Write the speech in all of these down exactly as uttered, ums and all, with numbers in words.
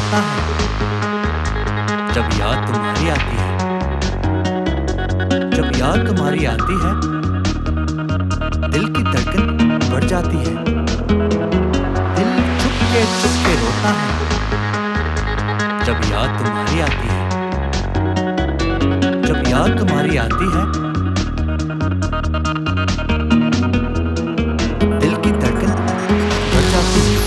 रोता है जब याद तुम्हारी आती है। जब याद तुम्हारी आती है दिल की धड़कन बढ़ जाती है। दिल चुपके चुपके रोता है जब याद तुम्हारी आती है। जब याद तुम्हारी आती है दिल की धड़कन बढ़ जाती है।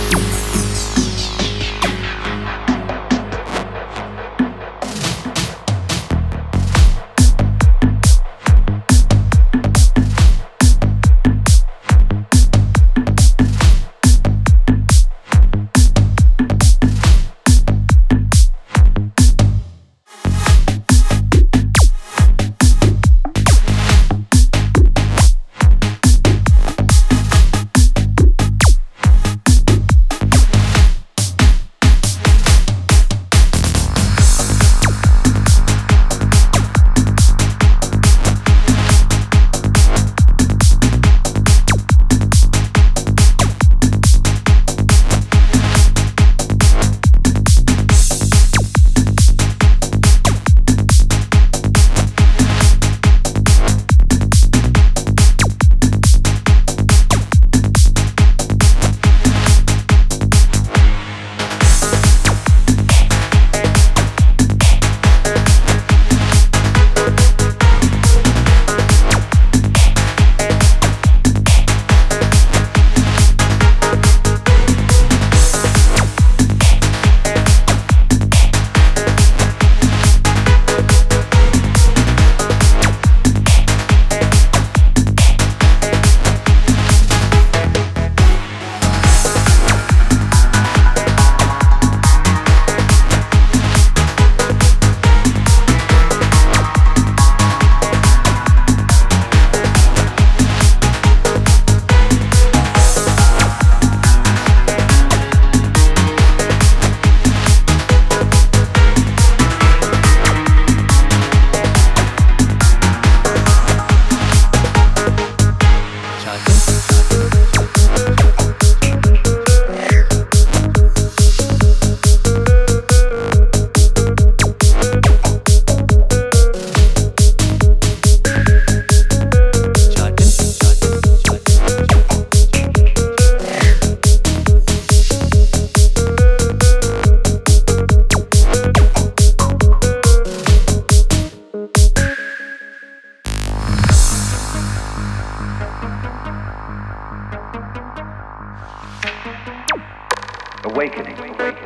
Awakening.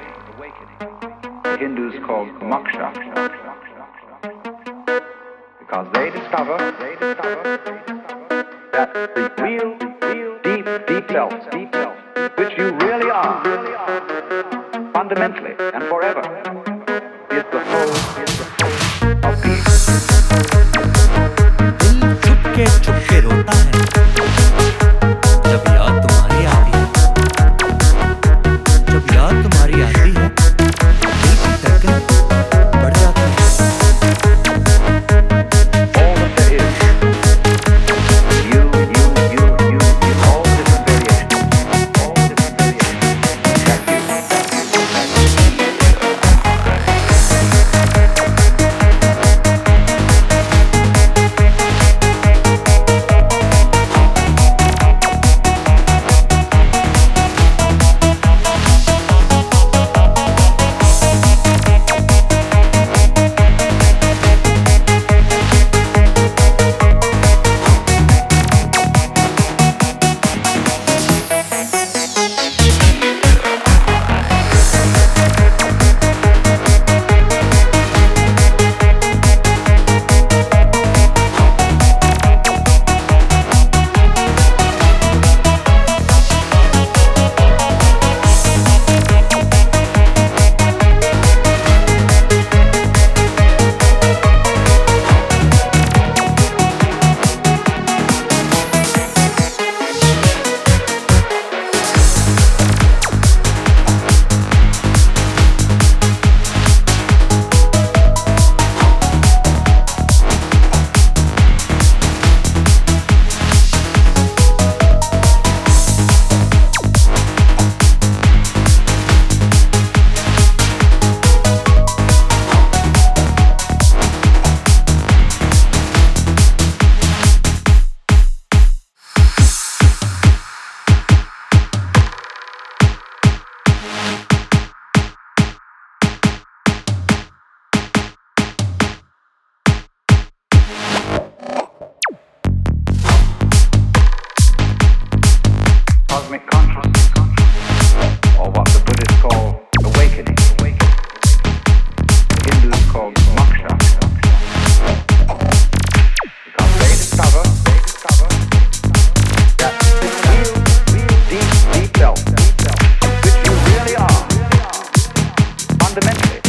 The Hindus call moksha, because they discover, they discover that the real, real, deep, deep self, deep self, which you really are, fundamentally and forever, is the whole, is the whole of being. दिल चुपके चुपके रोता है जब याद तुम्हारी आती है। जब याद तुम्हारी आती है दिल की धड़कन बढ़ जाती है। All that there is, you, you, you, you, you, all different variations, all different variations, that you, that you, that you. fundamentally.